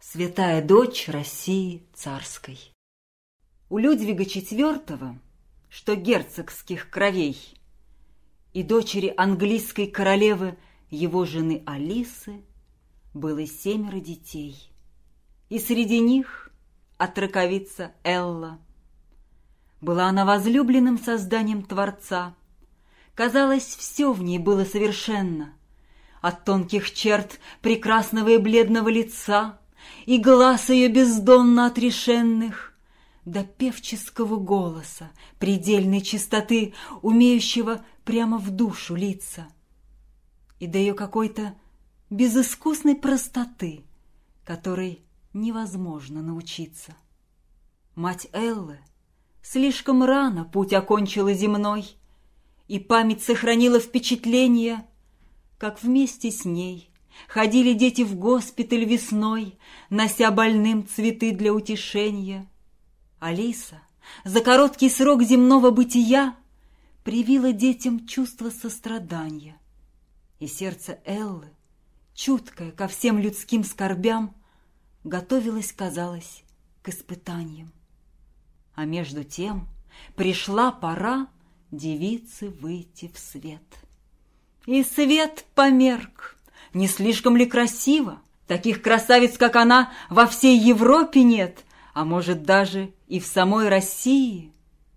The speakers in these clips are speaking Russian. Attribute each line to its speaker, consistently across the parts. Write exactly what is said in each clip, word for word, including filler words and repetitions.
Speaker 1: Святая дочь России царской. У Людвига четвёртого, что герцогских кровей, и дочери английской королевы, его жены Алисы, было семеро детей, и среди них отроковица Элла. Была она возлюбленным созданием Творца. Казалось, все в ней было совершенно, от тонких черт прекрасного и бледного лица и глаз ее бездонно отрешенных, до певческого голоса, предельной чистоты, умеющего прямо в душу литься, и до ее какой-то безыскусной простоты, которой невозможно научиться. Мать Эллы слишком рано путь окончила земной, и память сохранила впечатление, как вместе с ней ходили дети в госпиталь весной, нося больным цветы для утешения. Алиса за короткий срок земного бытия привила детям чувство сострадания, и сердце Эллы, чуткое ко всем людским скорбям, готовилось, казалось, к испытаниям. А между тем пришла пора девице выйти в свет. И свет померк. Не слишком ли красиво? Таких красавиц, как она, во всей Европе нет, а может, даже и в самой России.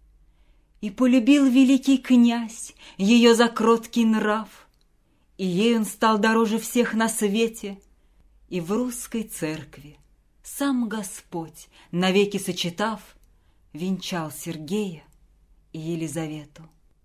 Speaker 1: И полюбил великий князь ее за кроткий нрав, и ей он стал дороже всех на свете, и в русской церкви сам Господь, навеки сочетав, венчал Сергея и Елизавету.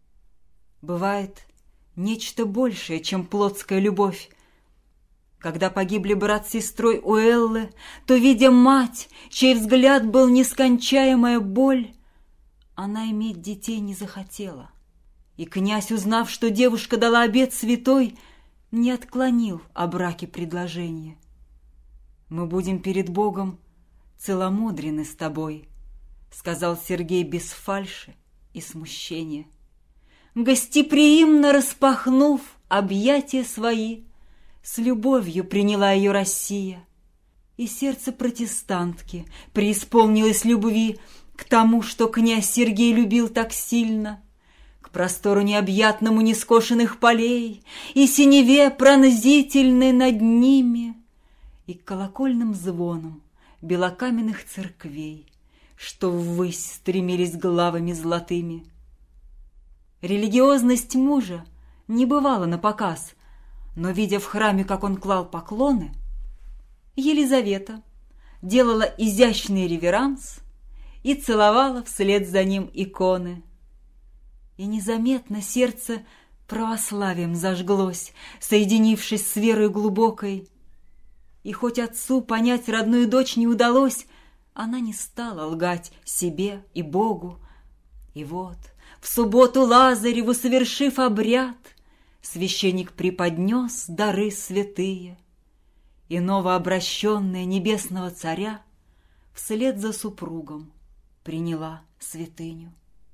Speaker 1: Бывает нечто большее, чем плотская любовь. Когда погибли брат с сестрой у Эллы, то, видя мать, чей взгляд был нескончаемая боль, она иметь детей не захотела. И князь, узнав, что девушка дала обет святой, не отклонил о браке предложение. «Мы будем перед Богом целомудрены с тобой», — сказал Сергей без фальши и смущения. Гостеприимно распахнув объятия свои, с любовью приняла ее Россия, и сердце протестантки преисполнилось любви к тому, что князь Сергей любил так сильно, к простору необъятному нескошенных полей и синеве пронзительной над ними, и к колокольным звонам белокаменных церквей, что ввысь стремились главами золотыми. Религиозность мужа не бывала напоказ, но, видя в храме, как он клал поклоны, Елизавета делала изящный реверанс и целовала вслед за ним иконы. И незаметно сердце православием зажглось, соединившись с верой глубокой. И хоть отцу понять родную дочь не удалось, она не стала лгать себе и Богу. И вот, в субботу Лазареву совершив обряд, священник преподнес дары святые, и новообращенная небесного царя вслед за супругом приняла святыню.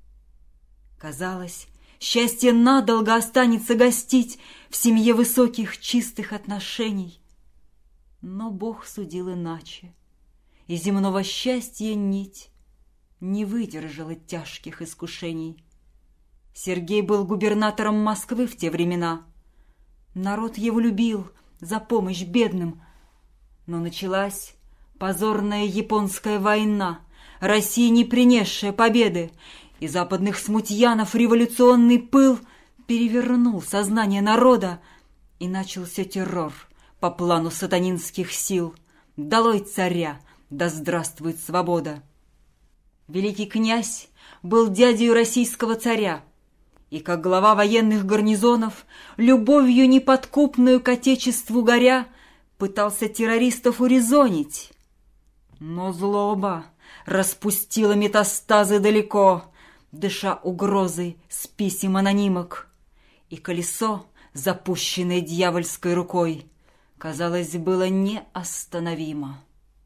Speaker 1: Казалось, счастье надолго останется гостить в семье высоких чистых отношений, но Бог судил иначе, и земного счастья нить не выдержала тяжких искушений. Сергей был губернатором Москвы в те времена. Народ его любил за помощь бедным. Но началась позорная японская война, России не принесшая победы, и западных смутьянов революционный пыл перевернул сознание народа, и начался террор по плану сатанинских сил. Долой царя, да здравствует свобода! Великий князь был дядей российского царя, и, как глава военных гарнизонов, любовью неподкупную к отечеству горя, пытался террористов урезонить. Но злоба распустила метастазы далеко, дыша угрозой с писем анонимок, и колесо, запущенное дьявольской рукой, казалось, было неостановимо.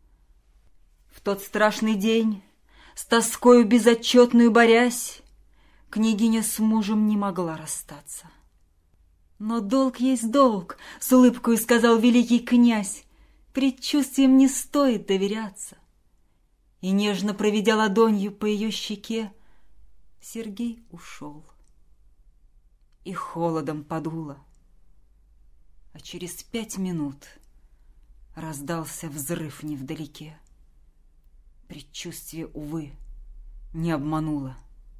Speaker 1: В тот страшный день, с тоскою безотчетную борясь, княгиня с мужем не могла расстаться. «Но долг есть долг», — с улыбкой сказал великий князь. предчувствиям не стоит доверяться. И, нежно проведя ладонью по ее щеке, Сергей ушел. И холодом подуло. А через пять минут раздался взрыв невдалеке. Предчувствие, увы, не обмануло.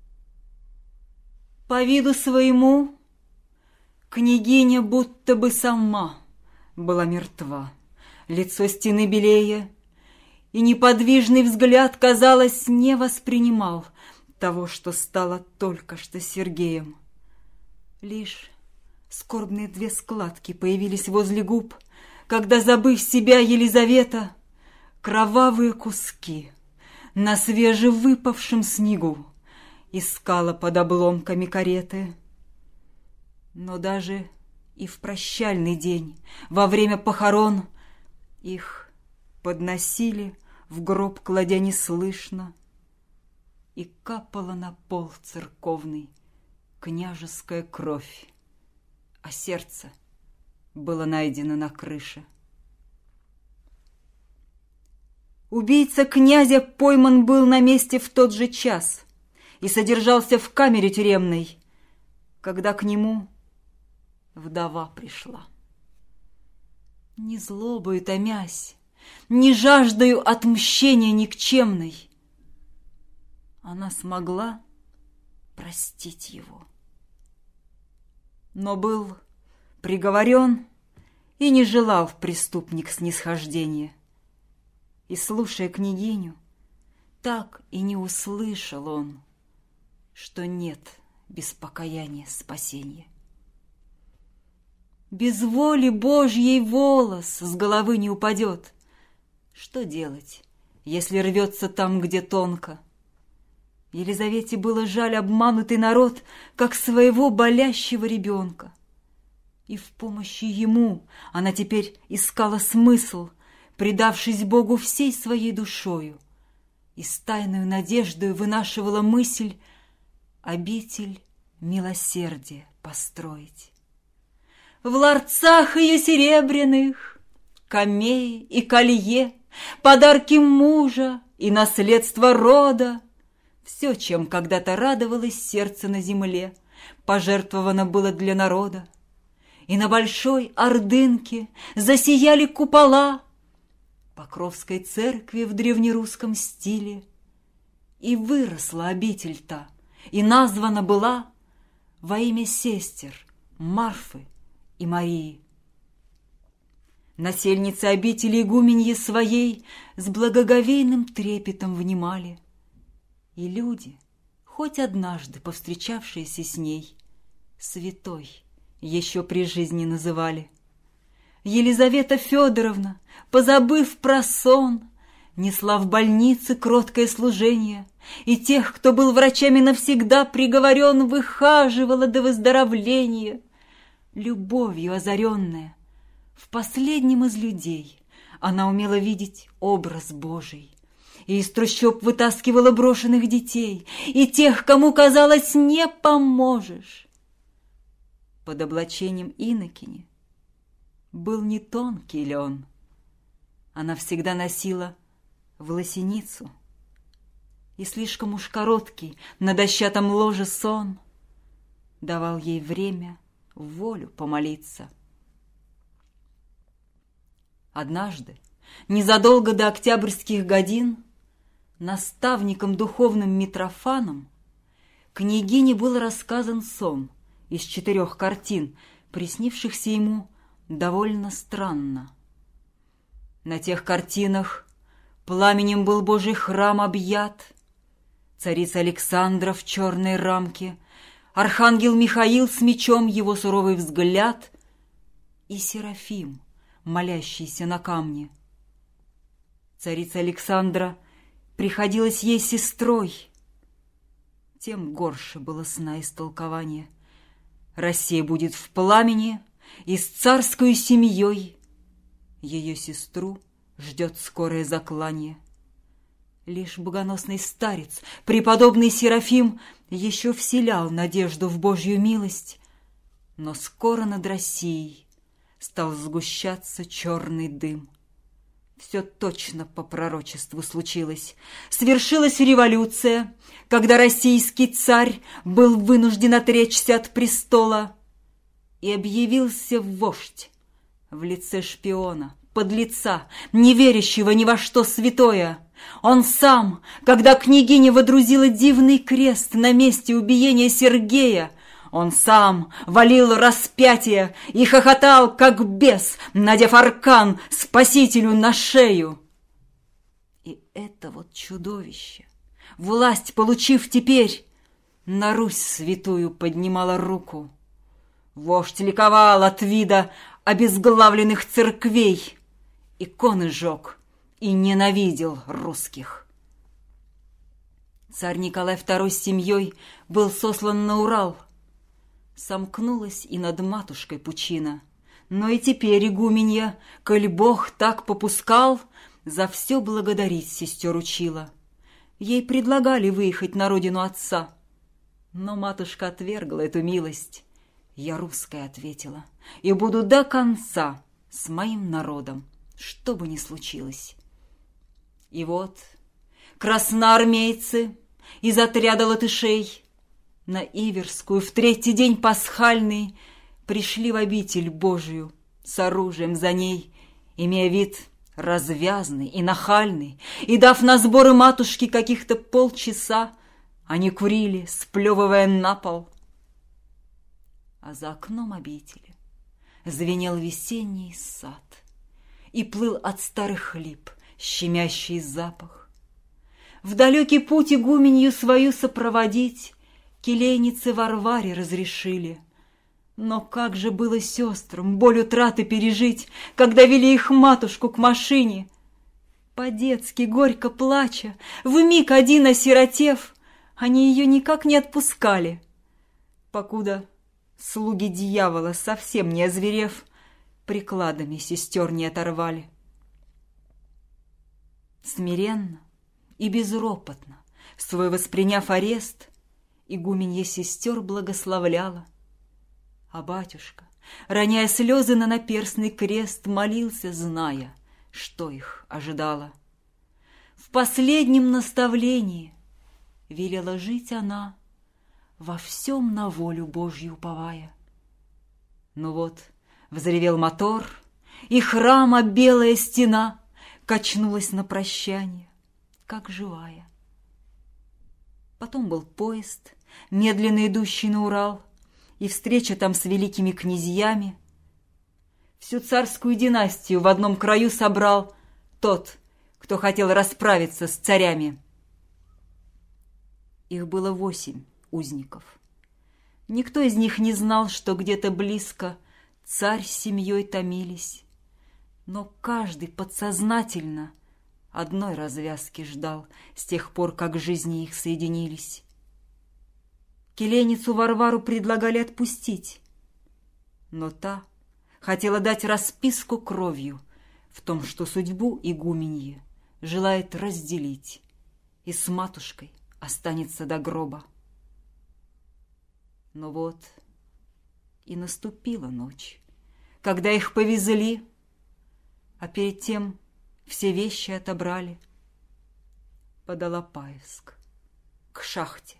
Speaker 1: По виду своему княгиня будто бы сама была мертва. Лицо стены белее, и неподвижный взгляд, казалось, не воспринимал того, что стало только что Сергеем. Лишь скорбные две складки появились возле губ, когда, забыв себя, Елизавета кровавые куски на свежевыпавшем снегу искала под обломками кареты. Но даже и в прощальный день, во время похорон, их подносили, в гроб кладя неслышно, и капала на пол церковный княжеская кровь, а сердце было найдено на крыше. Убийца князя пойман был на месте в тот же час и содержался в камере тюремной, когда к нему вдова пришла. Не злобою томясь, не жаждою отмщения никчемной, она смогла простить его. Но был приговорен и не желал преступник снисхождения. И, слушая княгиню, так и не услышал он, что нет без покаяния спасения. Без воли Божьей волос с головы не упадет. Что делать, если рвется там, где тонко? Елизавете было жаль обманутый народ, как своего болящего ребенка. И в помощи ему она теперь искала смысл, предавшись Богу всей своей душою, и с тайною надеждою вынашивала мысль обитель милосердия построить. В ларцах ее серебряных камеи и колье, подарки мужа и наследство рода, все, чем когда-то радовалось сердце на земле, пожертвовано было для народа. И на большой ордынке засияли купола Покровской церкви в древнерусском стиле. И выросла обитель та, и названа была во имя сестер Марфы и Марии. Насельницы обители игуменьи своей с благоговейным трепетом внимали, и люди, хоть однажды повстречавшиеся с ней, святой еще при жизни называли. Елизавета Федоровна, позабыв про сон, несла в больнице кроткое служение, и тех, кто был врачами навсегда приговорен, выхаживала до выздоровления. Любовью озаренная, в последнем из людей она умела видеть образ Божий, и из трущоб вытаскивала брошенных детей и тех, кому, казалось, не поможешь. Под облачением инокини был не тонкий лен. Она всегда носила власеницу, и слишком уж короткий на дощатом ложе сон давал ей время в волю помолиться. Однажды, незадолго до октябрьских годин, наставником духовным Митрофаном княгине был рассказан сон из четырех картин, приснившихся ему довольно странно. На тех картинах пламенем был Божий храм объят, царица Александра в черной рамке, архангел Михаил с мечом, его суровый взгляд и Серафим, молящийся на камне. Царица Александра приходилась ей сестрой, тем горше было сна истолкования. Россия будет в пламени, и с царскою семьей ее сестру ждет скорое заклание. Лишь богоносный старец, преподобный Серафим, еще вселял надежду в Божью милость, но скоро над Россией стал сгущаться черный дым. Все точно по пророчеству случилось. Свершилась революция, когда российский царь был вынужден отречься от престола, и объявился вождь в лице шпиона, подлеца, не верящего ни во что святое. Он сам, когда княгиня водрузила дивный крест на месте убиения Сергея, он сам валил распятие и хохотал, как бес, надев аркан спасителю на шею. И это вот чудовище, власть получив теперь, на Русь святую поднимала руку. Вождь ликовал от вида обезглавленных церквей, иконы жег и ненавидел русских. Царь Николай второй с семьей был сослан на Урал. Сомкнулась и над матушкой пучина. Но и теперь игуменья, коль Бог так попускал, за все благодарить сестер учила. Ей предлагали выехать на родину отца, но матушка отвергла эту милость. Я русская, ответила, и буду до конца с моим народом, что бы ни случилось. И вот красноармейцы из отряда латышей на Иверскую в третий день пасхальный пришли в обитель Божию с оружием за ней, имея вид развязный и нахальный, и, дав на сборы матушки каких-то полчаса, они курили, сплевывая на пол. А за окном обители звенел весенний сад, и плыл от старых лип щемящий запах. В далекий путь игуменью свою сопроводить келейницы Варваре разрешили. Но как же было сестрам боль утраты пережить, когда вели их матушку к машине? По-детски, горько плача, вмиг один осиротев, они ее никак не отпускали, покуда слуги дьявола, совсем не озверев, прикладами сестер не оторвали. Смиренно и безропотно, свой восприняв арест, игуменья сестер благословляла, а батюшка, роняя слезы на наперстный крест, молился, зная, что их ожидало. В последнем наставлении велела жить она, во всем на волю Божью уповая. Ну вот, взревел мотор, и храма белая стена качнулась на прощание, как живая. Потом был поезд, медленно идущий на Урал, и встреча там с великими князьями. Всю царскую династию в одном краю собрал тот, кто хотел расправиться с царями. Их было восемь узников. Никто из них не знал, что где-то близко царь с семьей томились, но каждый подсознательно одной развязки ждал с тех пор, как жизни их соединились. Келейницу Варвару предлагали отпустить, но та хотела дать расписку кровью в том, что судьбу игуменьи желает разделить и с матушкой останется до гроба. Но вот и наступила ночь, когда их повезли, а перед тем все вещи отобрали под Алапаевск, к шахте.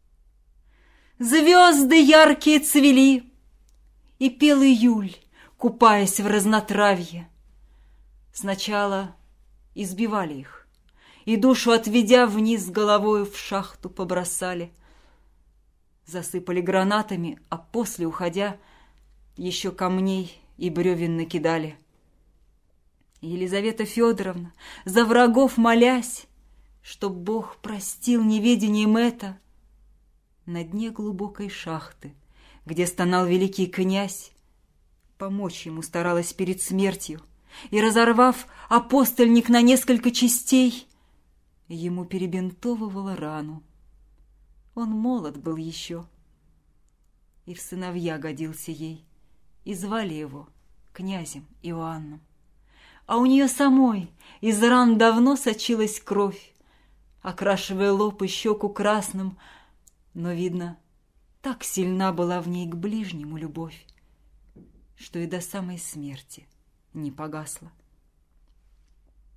Speaker 1: Звезды яркие цвели, и пел июль, купаясь в разнотравье. Сначала избивали их, и душу отведя вниз головою в шахту побросали. Засыпали гранатами, а после, уходя, еще камней и бревен накидали. Елизавета Федоровна, за врагов молясь, чтоб Бог простил неведением это, на дне глубокой шахты, где стонал великий князь, помочь ему старалась перед смертью, и, разорвав апостольник на несколько частей, ему перебинтовывала рану. Он молод был еще, и в сыновья годился ей, и звали его князем Иоанном. А у нее самой из ран давно сочилась кровь, окрашивая лоб и щеку красным, но, видно, так сильна была в ней к ближнему любовь, что и до самой смерти не погасла.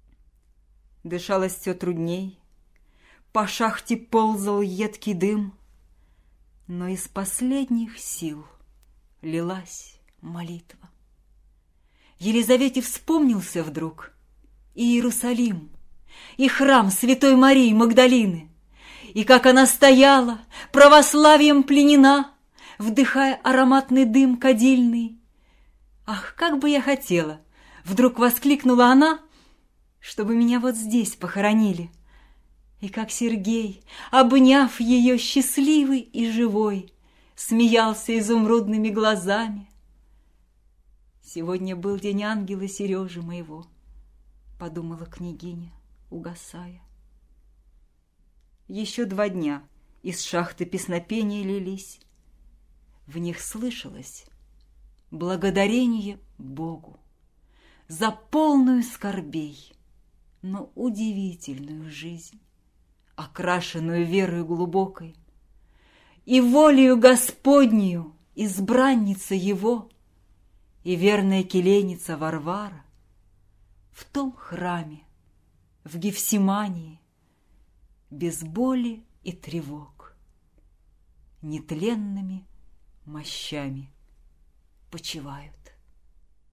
Speaker 1: Дышалось все трудней, по шахте ползал едкий дым, но из последних сил лилась молитва. Елизавете вспомнился вдруг и Иерусалим, и храм Святой Марии Магдалины, и как она стояла, православием пленена, вдыхая ароматный дым кадильный. «Ах, как бы я хотела!» — вдруг воскликнула она, «чтобы меня вот здесь похоронили». И как Сергей, обняв ее счастливый и живой, смеялся изумрудными глазами. «Сегодня был день ангела Сережи моего», — подумала княгиня, угасая. Еще два дня из шахты песнопения лились. В них слышалось благодарение Богу за полную скорбей, но удивительную жизнь, окрашенную верою глубокой, и волею Господнею избранница Его и верная келейница Варвара в том храме, в Гефсимании, без боли и тревог, нетленными мощами почивают.